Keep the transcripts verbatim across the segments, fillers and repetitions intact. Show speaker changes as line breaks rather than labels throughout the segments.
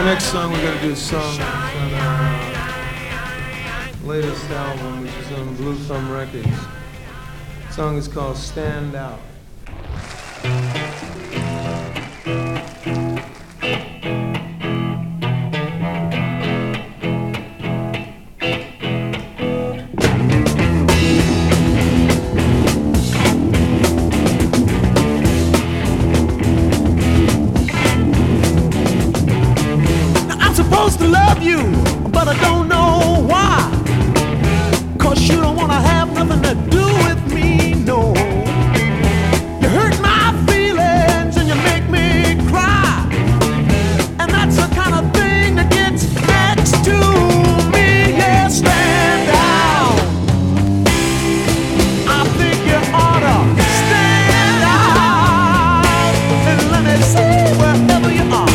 Next song we're gonna do a song that's on our uh, latest album, which is on Blue Thumb Records. The song is called Stand Out.
Supposed to love you, but I don't know why. Cause you don't wanna have nothing to do with me, no. You hurt my feelings and you make me cry. And that's the kind of thing that gets next to me. Yeah, stand out. I think you oughta stand out. And let me see wherever you are.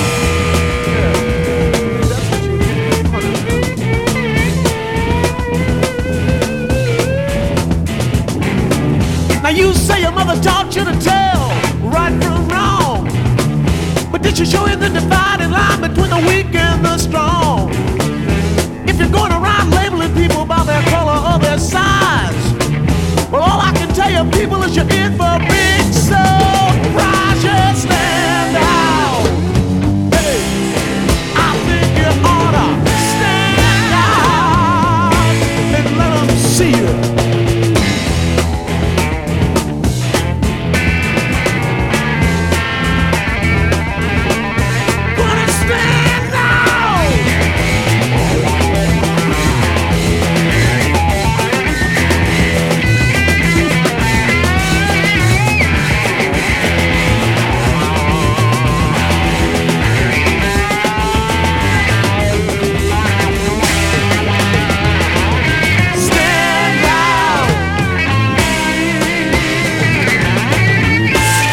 You say your mother taught you to tell right from wrong, but did she show you the dividing line between the weak and the strong? If you're going around labeling people by their color or their size, well, all I can tell you people is you're in for a big size.